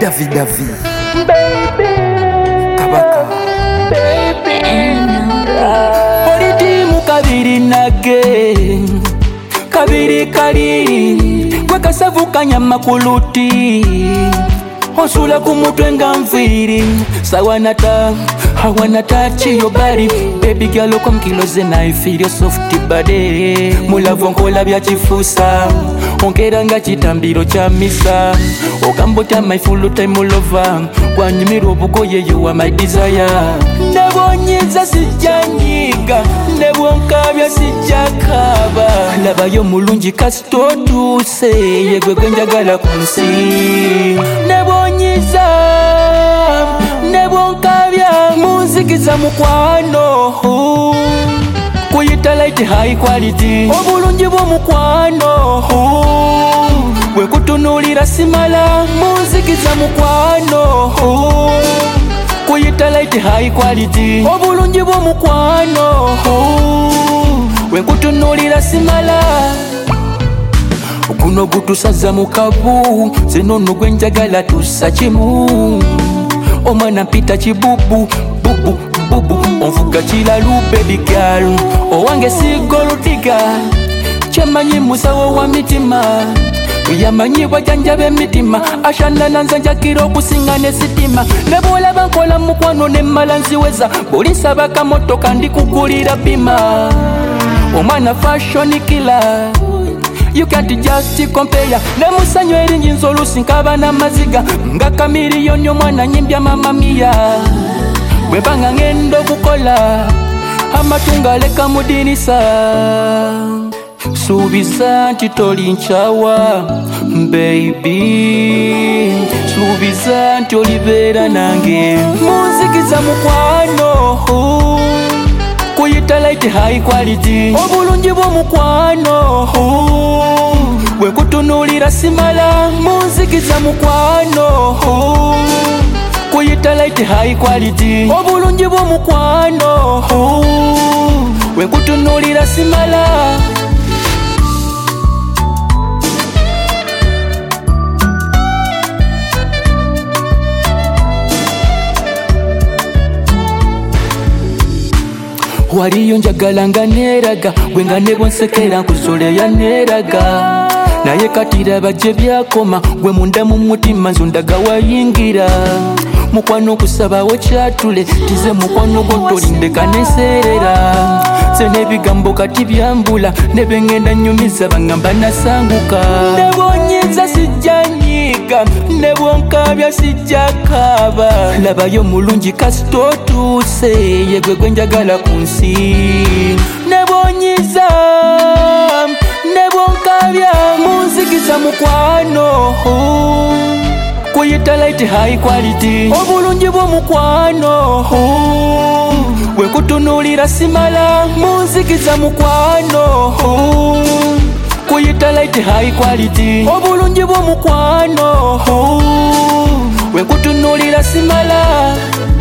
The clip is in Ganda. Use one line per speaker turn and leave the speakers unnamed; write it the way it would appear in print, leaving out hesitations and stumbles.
David
baby,
Kabaka
baby, Olitimu kabiri nage, kabiri kali, kwekasavu kanyama kuluti, osula kumutwe nga nviri, sawanata, I wanna touch your body. Baby girl, come kilos and I feel your soft body. Mulavu nkola bya chifusa, onkera nga chitambiro cha misa. Okambota my full time all over. Kwanyimira obugoye you are my desire. Nebonyiza sijanyiga, nebonkabya sijakaba. Laba yo mulungi kasitotuse, yegwe gwenjagala kunsi. Nebonyiza, nebonkabya munzikiza mukwano, kuyita light high quality. Obulungi bw'omukwano, wekutunulira simala munzikiza mukwano, kuyita light high quality. Obulungi bw'omukwano, wekutunulira simala. Guno gutusaza mukabu, zinono gwenjagala tusa kimu. Omwana mpita chibubu, bubu, bubu, onvuga chilalu baby girl. Owange sigolutiga, chamanyi musawo wa mitima. Yamanyi wajanja b'emitima, ashana nanzanjakira okusinga ne sitima. Nebola bankola mukwano ne malanziweza, buli nsaba kamotoka ndikugulira bima. Omwana fashion killer, you can't just compare. Nemusanyo eringi nzolusi nkaba n'amaziga, nga kamiliyoni omwana nyimbya mama mia. Bwebanga ngendo kukola, amatunga leka mudinisa. Subiza nti toli nchawa, baby. Subiza nti olibera nange, munzikiza mukwano, kuyita light high quality. Obulungi bw'omukwano, wekutunulira simala munzikiza mukwano, kuyita light high quality. Obulungi bw'omukwano, wekutunulira simala. Waliyo njagala nga neraga, gwenga nebo nsekera nkuzole ya neraga. Naye katira baje byakoma, gwe munda mu mutima nzundaga wayingira. Mukwano okusabawo kyatule, tize mukwano gotolindeka neserera. Se nebigambo kati byambula, nebengenda nyumiza bangamba nasanguka. Nebonyiza sijanyiga, nebonkabya sijakaba. Labayo mulungi kasitotuse, yegwe gwenjagala kunsi. Nebonyiza, nebonkabya munzikiza mukwano, kuyita light high quality. Obulungi bw'omukwano, wekutunulira simala munzikiza mukwano, kuyita light high quality. Obulungi bw'omukwano, wekutunulira simala.